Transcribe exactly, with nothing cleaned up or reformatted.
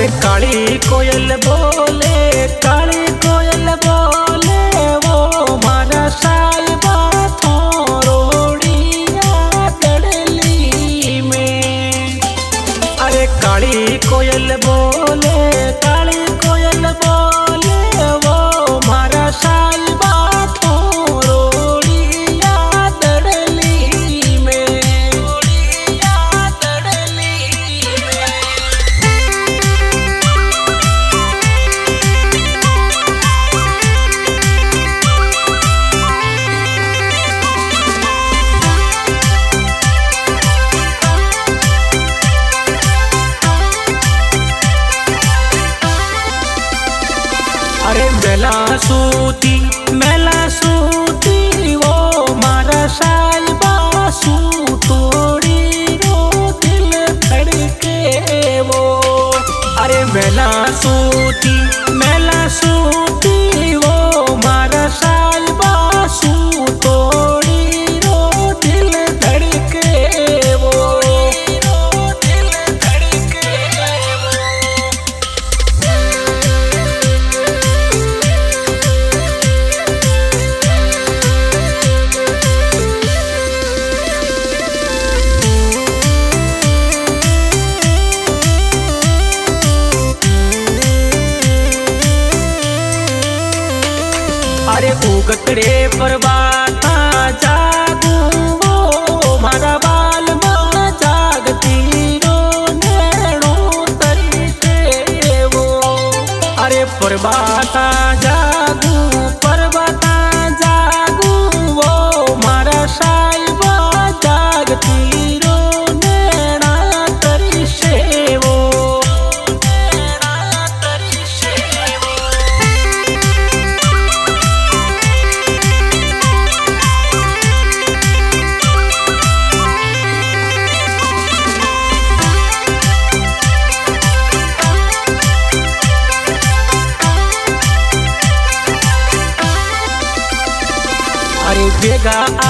अरे काली कोयल बोले काली कोयल बोले वो मारा साहिबा थोरोड़िया दड़ली में। अरे काली कोयल बोले काली कोयल बोले वो मारा साहिबा थोरोड़िया दड़ली में। अरे मेला सूती मेला सूती वो मारा साहिबा सू तोड़ी रो दिल धड़के वो। अरे मेला सूती मेला सूती वो मारा साहिबा सू तोड़ी रो दिल धड़के वो। दिल धड़के वो। अरे उगतरे परवाता जागू वो मारा बाल माँ जागती रो नैनो तरी से वो। अरे परवाता जागू परवाता जागू वो मारा साहिबा जागती रो नैना तरी से वो। नैना तरी से वो। अरे बेगा